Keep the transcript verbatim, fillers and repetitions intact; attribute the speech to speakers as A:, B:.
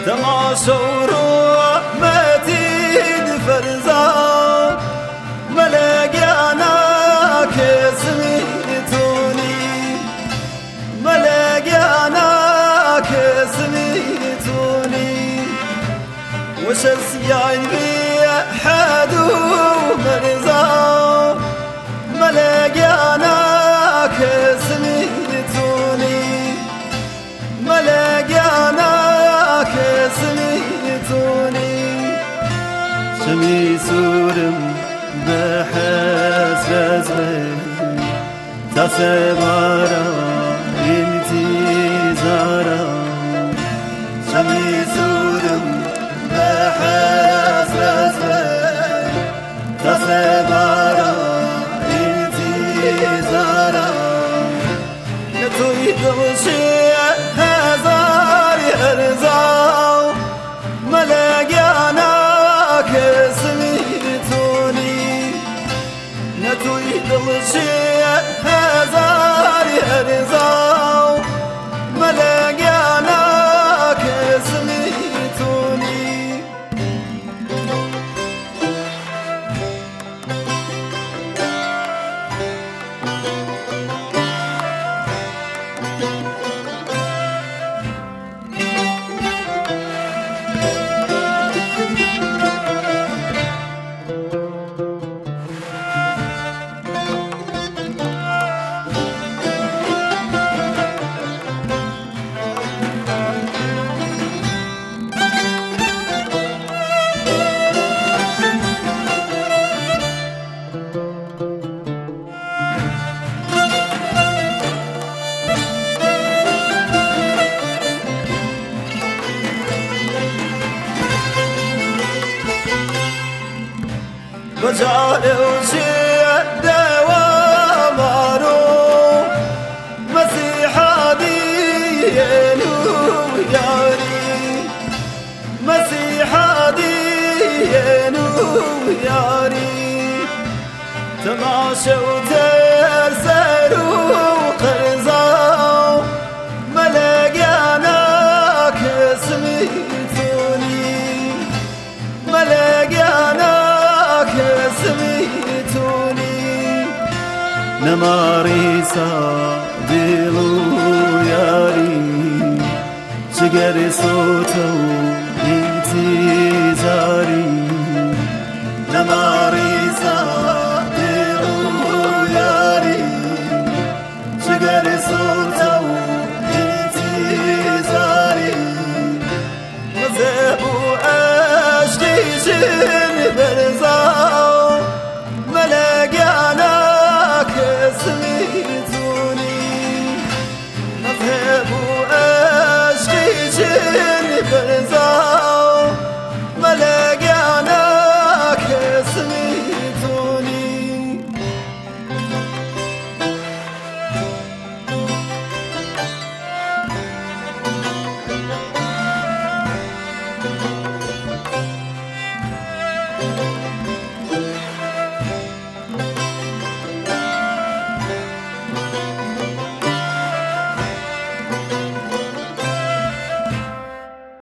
A: تماشا ورحمتي فرزا ملك أنا كسميتوني ملك أنا كسميتوني وش السياين بيحدو مرزا ملك أنا كسميتوني ملك أنا كسميتوني شمي سورم بحسرت من تسبارا انتظارا شمي سورم بحسرت من تسبارا انتظارا نتوي دوشي هزار ارزاو ملك أنا كسميتوني نتوي دوشي هزار ارزاو ملك أنا كسميتوني وجعله شيء دوامارو مسيحا دينو ياري مسيحا دينو ياري تماشا وتسرو قرزاو ملك أنا كسميتوني ملك أنا كسميتوني نماري صادلو ياري شجر صوتو انتظاري نماري صادلو ياري شجر صوتو انتظاري مذهبو أشكي جن برزاو ملك أنا كسميتوني مذهبو أشكي جن برزاو ملك أنا كسميتوني